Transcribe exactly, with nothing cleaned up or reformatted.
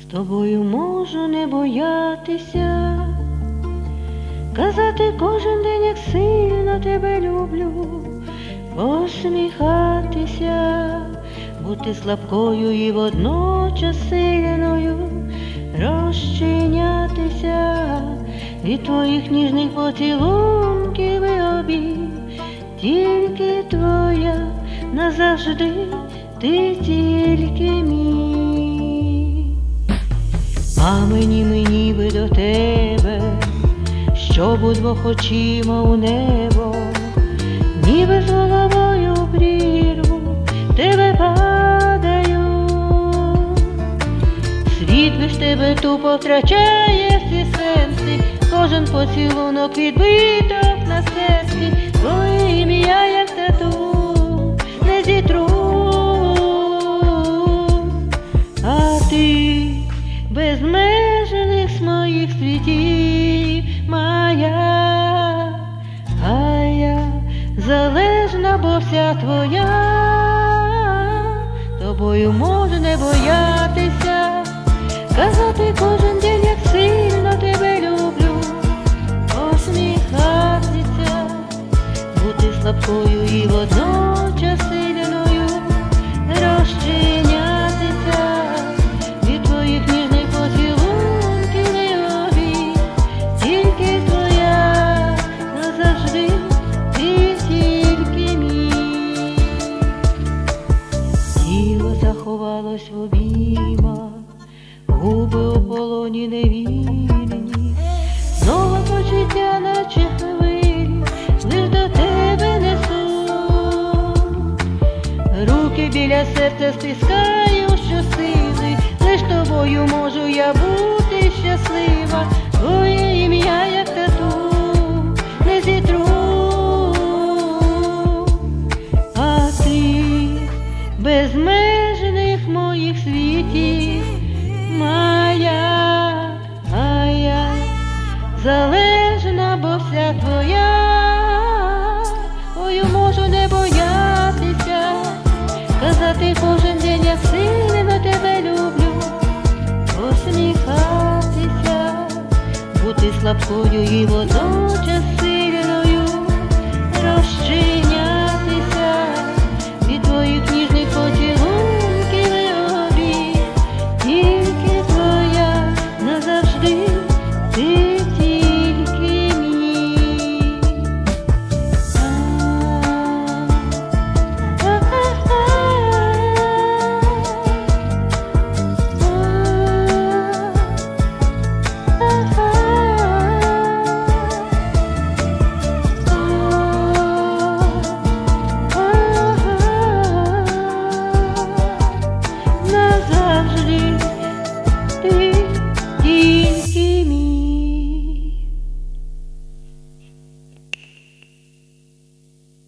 тобою можу не боятися, казати кожен день, як сильно тебе люблю, посміхатися, бути слабкою і водночас сильною, розчинятися від твоїх ніжних поцілунків і обійм. Тільки твоя назавжди, ти тільки мій. А мені, мені би до тебе, щоб удвох очима у небо, ніби з головою в прірву тебе падаю. Світ без тебе тупо втрачає всі сенси, кожен поцілунок відбиток на серці, твоє ім'я, як тату, не зітру. А ти безмежних з моїх світів моя, а я залежна, бо вся твоя. Тобою можу не боятися, казати кожен день, як сильно тебе люблю, посміхатися, бути слабкою і водночас сильною, розчинятися від твоїх ніжних поцілунків і обійм. Тільки твоя назавжди, ти тільки мій. Тіло заховалось в обіймах, губи у полоні невільні, знову почуття, наче хвилі, лиш до тебе несу. Руки біля серця стискаю щосили, лиш тобою можу я бути щаслива. Твоє ім'я, як тату, не зітру. А ти безмежних моїх світів моя, а я залежна, бо вся твоя. Ою можу не боятися, казати кожен день, як сильно тебе люблю, посміхатися, бути слабкою і водночас